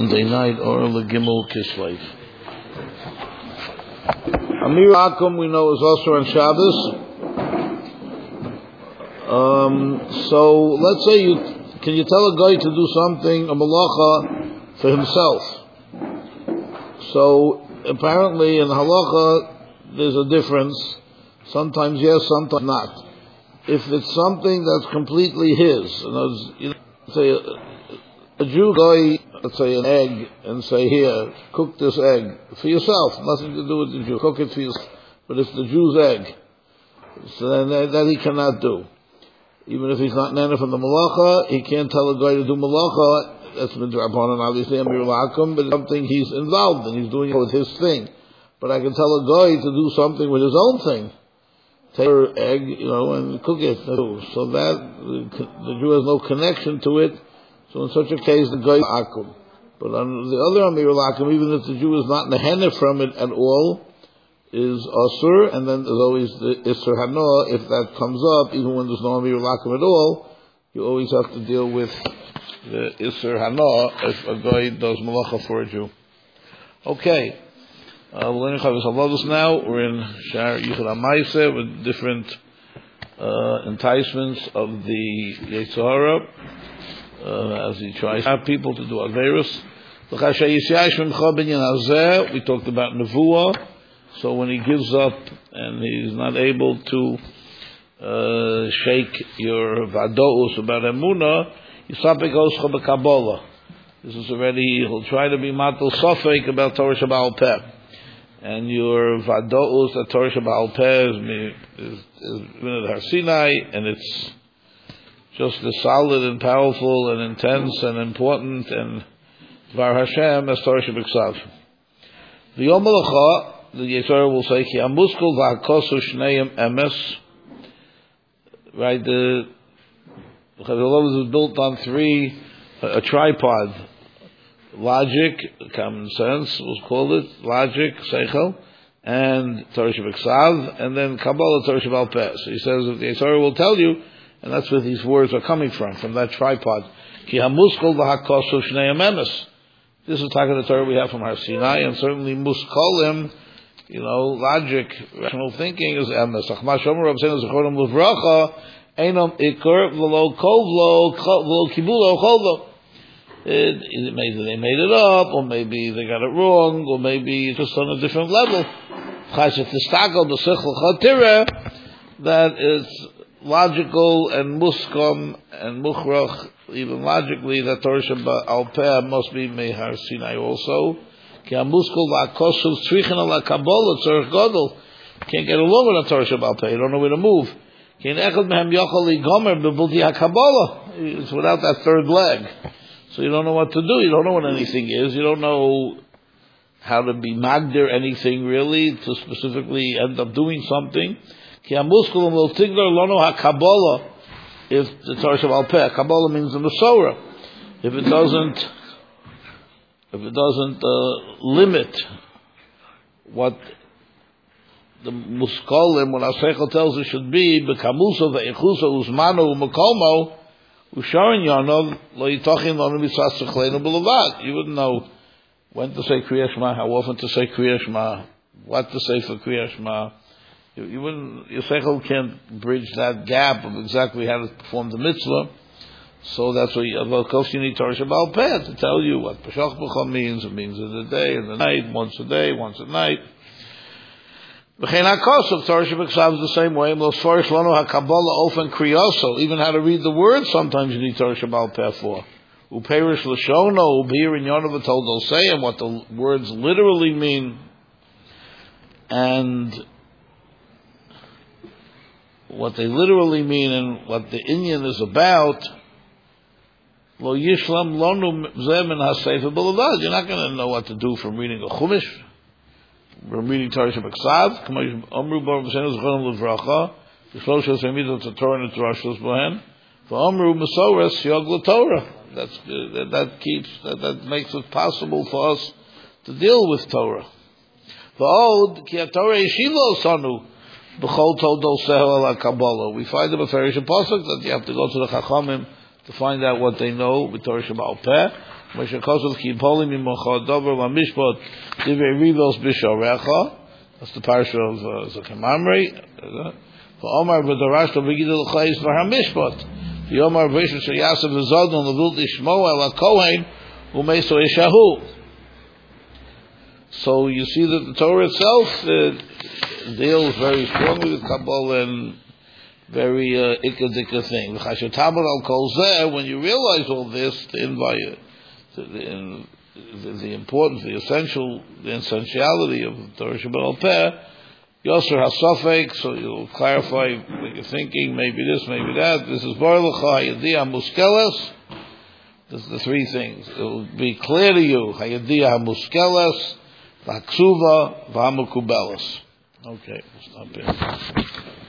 Monday night, or Legimel Kislev. Amir Akum, we know, is also on Shabbos. So let's say can you tell a guy to do something, a malacha, for himself? So apparently in halacha there's a difference. Sometimes yes, sometimes not. If it's something that's completely his, say a Jew guy, let's say an egg, and say, here, cook this egg for yourself, nothing to do with the Jew, cook it for yourself, but it's the Jew's egg, so then that he cannot do. Even if he's not nana from the malacha, he can't tell a guy to do malacha, that's midrabanan, obviously, Amir Lakum, but it's something he's involved in, he's doing it with his thing. But I can tell a guy to do something with his own thing. Take her egg, and cook it. So that the Jew has no connection to it. So in such a case, the guy akum. But on the other Amir Lakum, even if the Jew is not nehene from it at all, is asur, and then there's always the isur hana. If that comes up, even when there's no Amir Lakum at all, you always have to deal with the isur hana if a guy does malacha for a Jew. Okay. We're learning Chavos Halados now. We're in Shar Yichud HaMaaseh with different enticements of the Yetzer Hara as he tries to have people to do Averos. We talked about Nevuah. So when he gives up and he's not able to shake your Vados about Emunah, Yisapek Oscha B'Kabbalah. This is already, he'll try to be Matal Sofek about Torah Shabbat Peh. And your Vado'us, the Torah Shabbat Peh, is Minad Har Sinai, and it's just as solid and powerful and intense and important and Dvar Hashem as Torah Shabbat. The Yom Halacha, the Yetzer Hara will say, Ki Amuskul V'Hakosu Shneim Emes. Right, the Chazal is built on a tripod. Logic, common sense, we'll call it, logic, seichel, and Torah Shabbat, and then Kabbalah, Torah Shabbat Peh. So he says that the Yetzer Hara will tell you, and that's where these words are coming from that tripod. Ki hamuskol v'hakosu shnei emes. This is talking the Torah we have from Har Sinai, and certainly muskolim, logic, rational thinking is emes. Achma shomer Rav Seinu Zichronim Livracha, einom ikor v'lo kovlo v'lo kibulo chovlo. Maybe they made it up, or maybe they got it wrong, or maybe it's just on a different level. That is logical and muskom and mukhrach, even logically, that Torah Shabbat al Peh must be Mehar Sinai also. Can't get along with a Torah Shabbat al Peh, you don't know where to move. It's without that third leg. So you don't know what to do. You don't know what anything is. You don't know how to be magdir anything really, to specifically end up doing something. If the Torah Shabbat Peh, Kabbalah means the Masorah. If it doesn't limit what the Muskolim, what our Seichel tells us should be, B'kamusa ve'echusa uzmanu u'makomo, you wouldn't know when to say Kriya Shema, how often to say Kriya Shema, what to say for Kriya Shema. Your Seichel can't bridge that gap of exactly how to perform the mitzvah. So that's why, of course, you need Torah Shabbat Peh to tell you what Peshach B'cha means. It means in the day, in the night, once a day, once at night. Even how to read the words, sometimes you need Torah Shabbat Peh for. Uperish Lashono, Ubir in Yonah told Osei, and what the words literally mean, and what they literally mean, and what the inyan is about. Lo Yishlam Lonu Zemin HaSefer B'Levad. You're not going to know what to do from reading a Chumash. We're reading Torah Shabbat. Amru Baruch B'Sheinu Zichronim Livracha. V'shlosh Yosei to Torah and Drashos Bohen. V'Amru Masorah Siyog LaTorah. That makes it possible for us to deal with Torah. V'od Ki HaTorah Yeshilo Sanu B'chol Todol Sehel Ala Kabbalah. We find in the Farish Pasuk that you have to go to the Chachamim to find out what they know with Torah Shabbat Peh. Moshe Kosov ki poli mimocha dover la mishpat divrei rivos b'sharecha. That's the parsha of Zakemamri. For Omar v'darashto v'gidol l'chayis v'hamishpat. The Omar v'isha sheyasav v'zadon l'vult ishmo el ha-kohen u'meiso eshahu. So you see that the Torah itself deals very strongly with Kabbalah and very ikadika thing. When you realize all this, the importance, the essentiality of Torah Shabbat Peh, Yosser HaSafek, so you'll clarify what you're thinking, maybe this, maybe that. This is Bar L'cha Hayadiyah Muskeles. This is the three things. It will be clear to you, Hayadiyah Muskeles, V'Aksuva, V'Hamukubeles. Okay, we'll stop here.